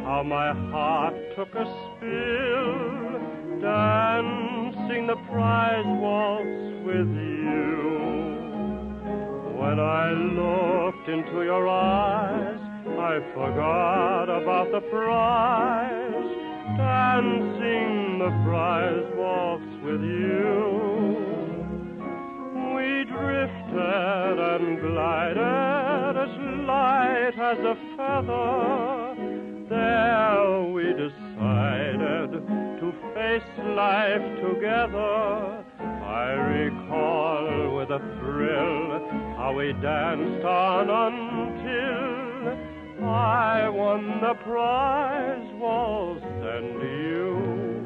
how my heart took a spill, dancing the prize waltz with you. When I looked into your eyes, I forgot about the prize, dancing the prize waltz with you. We drifted and glided as light as a feather. There we decided to face life together. I recall with a thrill how we danced on until I won the prize waltz and you